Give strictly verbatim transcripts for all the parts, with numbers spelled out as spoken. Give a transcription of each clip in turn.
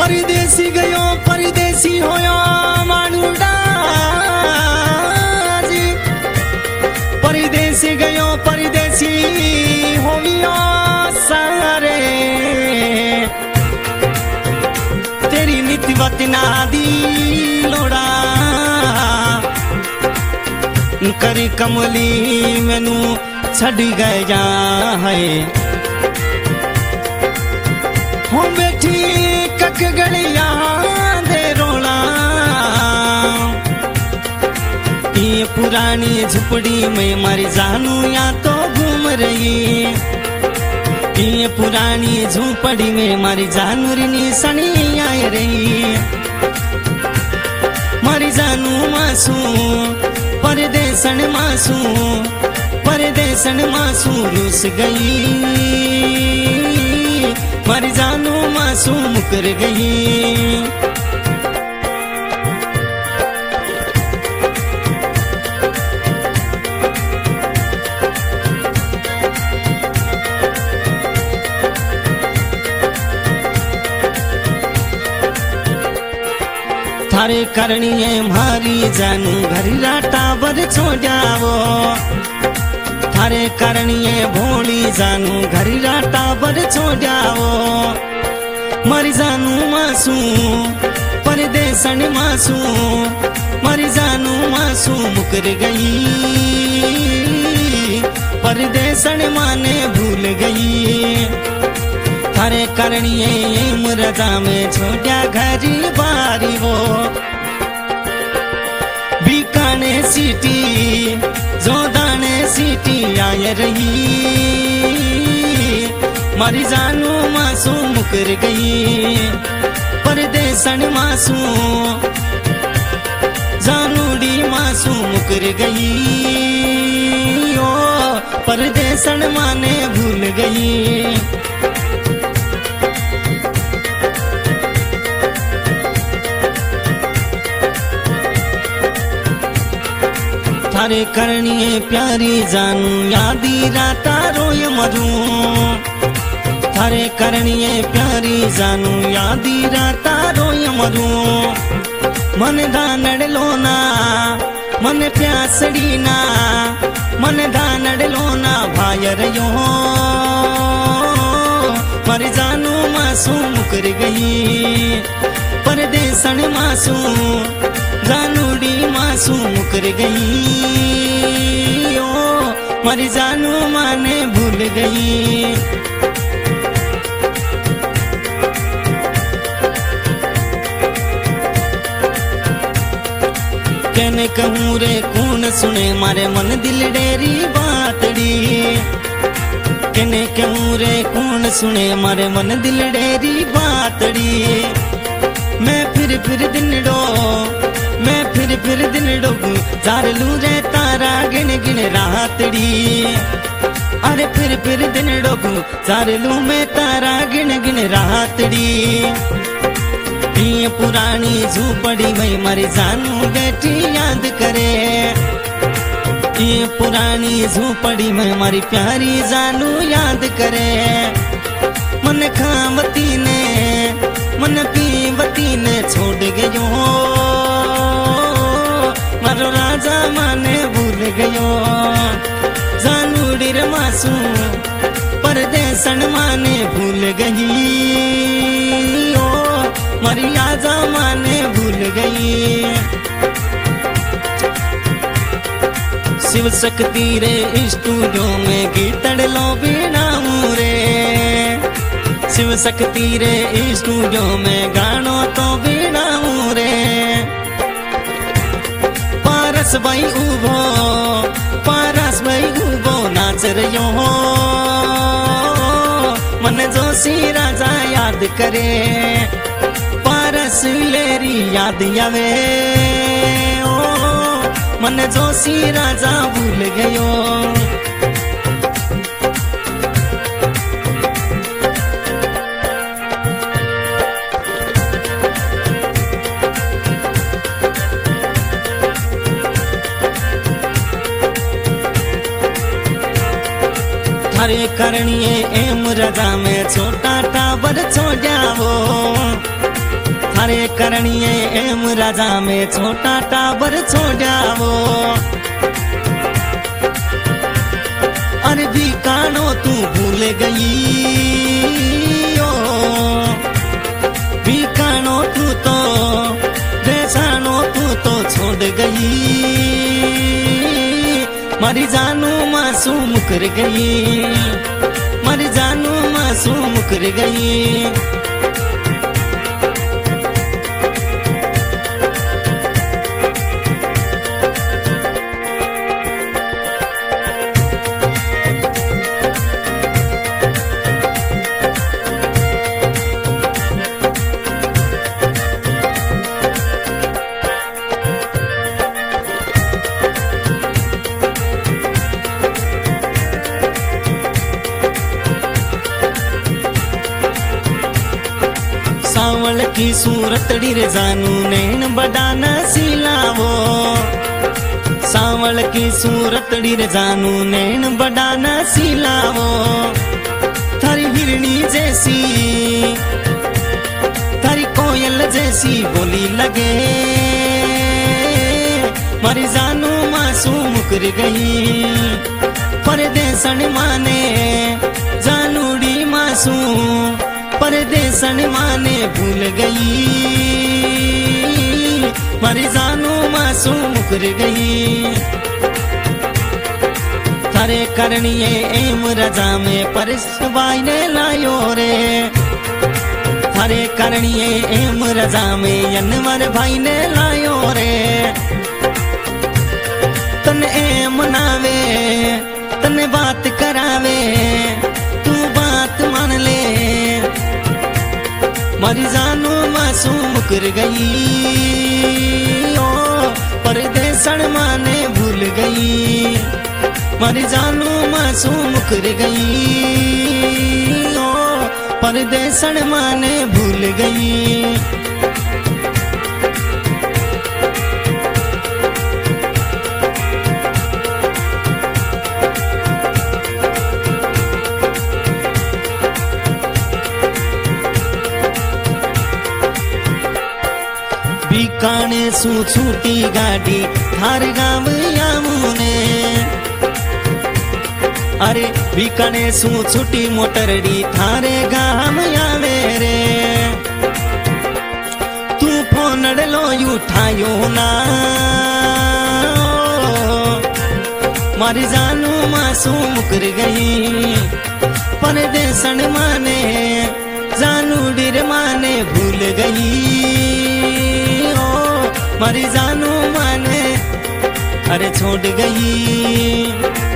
परदेसी गयो परदेसी होयो मानुडा जी, परदेसी गयो परदेसी होयो सारे, तेरी नित्यवत नादी लोड़ा करी कमली मैनू छड़ गया है। हो बैठी कक गलिया दे रोला, ये पुरानी झुपड़ी में मर जानू या तो घूम रही, ये पुरानी झुपड़ी में मर जानू री सनी आए रही। मर जानू मासू परदेसन मासू, परदेसन मासू रुस गई, मर जानू मासू मुकर गई। थारे करनिए मारी जानू घरी राटा बर छोड़ावो, थारे करनिए भोली जानू घरी राटा बर छोड़ावो। मर जानू मासू परदेसन मासू, मर जानू मासू मुकर गई, परदेसन माने भूल गई। थारे करनिए मुरदा में छोड़ा घरी बारी वो, बीकाने सीटी जोदाने सीटी आय रही, मर जानू मासू मुकर गई, परदेसन मासू जानूडी मासू मुकर गई। ओ परदेसन माने भूल गई। थारे करनिए प्यारी जानू यादी राता रोय मरू, थारे करनिए प्यारी जानू यादी राता रोय मरू। मन दानड़ लोना मन प्यासड़ी ना, मन दानड़ लोना भायर यो, मर जानू मासू मुकर गई, परदेसन मासू जानूडी मासू मुकर गई। ओ मर जानू माने भूल गई। कहने कहूँ रे कौन सुने मारे मन दिल डेरी बातड़ी, कहने कहूँ रे कौन सुने मारे मन दिल डेरी बातड़ी। मैं फिर फिर दिन डो मैं फिर फिर दिन डोगू जार लू रे तारा गिन गिन रातड़ी, अरे फिर फिर दिन डोगू जार लू मैं तारा गिन गिन रातड़ी। ये पुरानी झूपड़ी में मर जानू बेटी याद करे, ये पुरानी झूपड़ी में हमारी प्यारी जानू याद करे। मन खामती ने मन पीवती ने छोड़ गयो, मारो राजा माने भूल गयो। जानू डिर मासू परदेसन माने भूल गई, ओ मारी राजा माने भूल गई। शिव शक्ति रे स्टूडियो में गीतड़ लो बीनाऊ रे, शिव शक्ति रे स्टूडियो में गानो तो बीनाऊ रे। पारस भाई उभो पारस भाई उभो नाच रयो, मन जोशी राजा याद करे। पारस लेरी याद आवे, मन जोशी राजा भूल गयो। थारे करनिए एम रजा में छोटा टाबर छोड़ावो, थारे करणिए एम राजा में छोटा टाबर छोड़ावो अरे बीकानो तू भूल गई ओ बीकानो तू तो बेसानो तू तो छोड़ गई मारी जानू मासूम कर गई मारी जानू मासूम कर गई सावल की सूरतड़ी रे जानू नैन बड़ा नसीलावो सावल की सूरतड़ी रे जानू नैन बड़ा नसीलावो थारी हिरणी जैसी थारी कोयल जैसी बोली लगे मारी जानू मासूम कर गई परदेसन माने जानूड़ी मासूम परदेसन माने भूल गई मारी जानू मासूम कर गई थारे करनिए एम रजा में परसवाई ने लायो रे थारे करनिए एम रजा में अनवर भाई ने लायो रे तन एम नावे तने बात करावे तू बात मान ले मारी जानू मासूम कर गई ओ परदेसन माने भूल गई मारी जानू मासूम कर गई ओ परदेसन माने भूल गई बीकाने सू छूटी गाड़ी थार गाँव यामुने अरे बीकाने सू छूटी मोटरडी थारे गाँव यावे रे तू फोन लो उठायो ना मारी जानू मासूम कर गई परदेसन माने जानू डिर माने भूल गई मारी जानू माने अरे छोड़ गई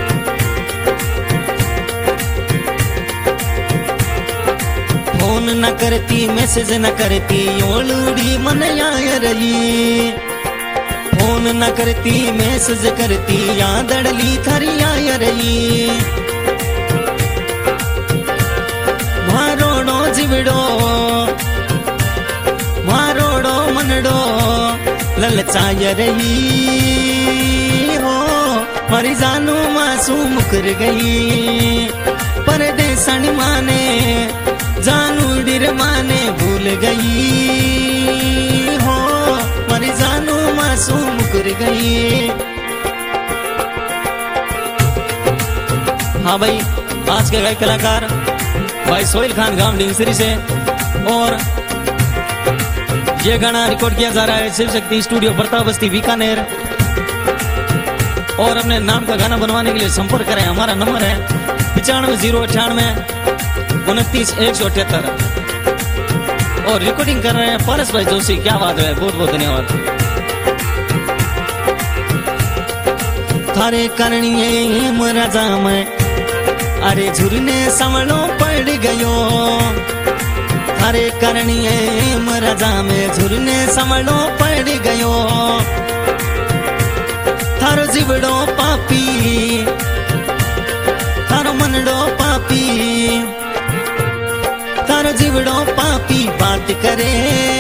फोन न करती मैसेज न करती ओलूड़ी मन आय रही फोन न करती मैसेज करती याद अड़ली थारी आय रही मारोड़ो जिवड़ो मारोड़ो मनड़ो ललचाय रही हो मारी जानू मासूम कर गई परदेसन माने जानू डिर माने भूल गई हो मारी जानू मासूम कर गई। हाँ भाई, आज के गायक कलाकार भाई सोहेल खान गांव डिंगसरी से, और ये गाना रिकॉर्ड किया जा रहा है शिव शक्ति स्टूडियो प्रताप बस्ती बीकानेर। और अपने नाम का गाना बनवाने के लिए संपर्क करें, हमारा नंबर है पचानवे जीरो अठानवे उनतीस एक सौ अठहत्तर। और रिकॉर्डिंग कर रहे हैं पारस भाई जोशी। क्या बात है, बहुत बहुत धन्यवाद। थारे करनिए मराजा में अरे झुरने समलो पड़ गयो, थारे करनिए मराजा में झुरने समलो पड़ गयो। थारो जीवड़ो पापी, थारो मनड़ो पापी, थारो जीवड़ो पापी बात करे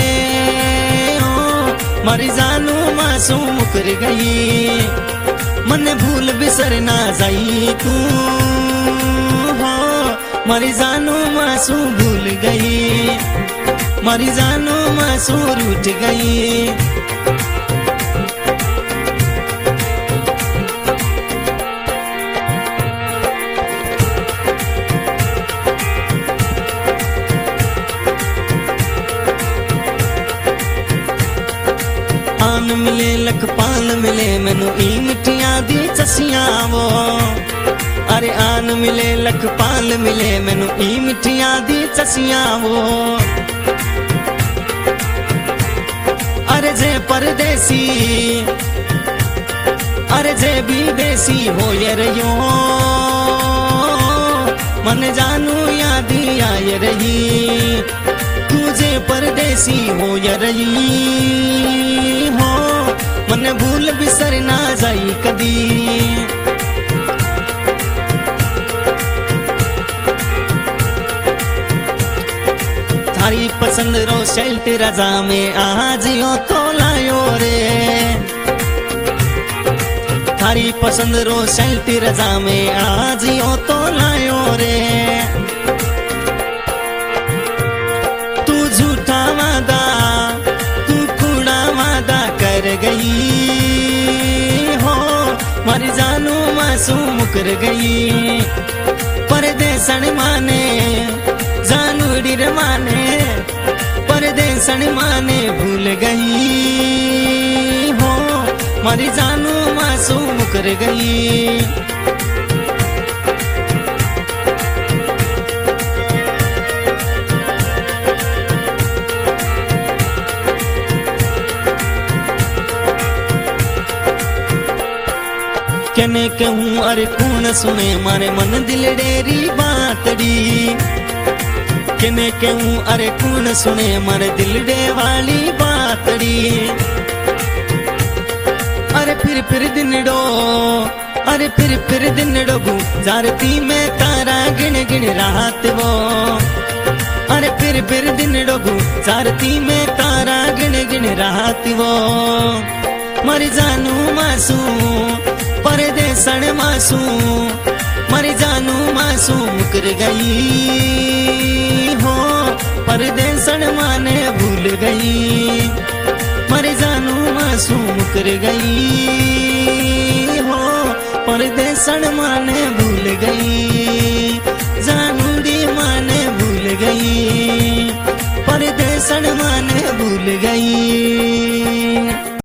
ओ मारी जानू मासूम कर गई। मन भूल बिसर ना जाई तू हो, मारी जानू मासूम भूल गई। मारी जानू मासूर उठ गई। आन मिले लखपाल मिले मैनू ई मिठिया दी चसिया वो, अरे आन मिले लखपाल मिले मैनू ई मिठिया दी चसिया वो। अरे जे परदेसी अरे जे भी देसी हो ये रहियो, मन जानू यादी आय रही। तुझे परदेसी हो ये रही हो, मन भूल बिसर ना जाई कदी। थारी पसंद रो शर्ट रजा में आज यो तो लायो रे, थारी पसंद रो शर्ट रजा में आज यो तो लायो रे। तू झूठा वादा तू कूड़ा वादा कर गई हो, मर जानू मासूम मुकर गई। परदेसन माने जानू डिर माने, परदेसन माने भूल गई हो, मर जानू मासूम मुकर गई। कने कहूँ अरे कौन सुने मारे मन दिल डेरी बातड़ी। कने कहूँ अरे कौन सुने मारे दिल डे वाली बातड़ी। अरे फिर फिर दिन डो अरे फिर फिर दिन डोगू जारती में तारा गिन गिन रात वो। अरे फिर फिर दिन डोगू जारती में तारा गिन गिन रात वो। मर जानू मासू परदेसन मासू, मर जानू मासू मुकर गई हो, परदेसन माने भूल गई। मर जानू मासू मुकर गई हो, परदेसन माने भूल गई। जानू दी माने भूल गई, परदेसन माने भूल गई।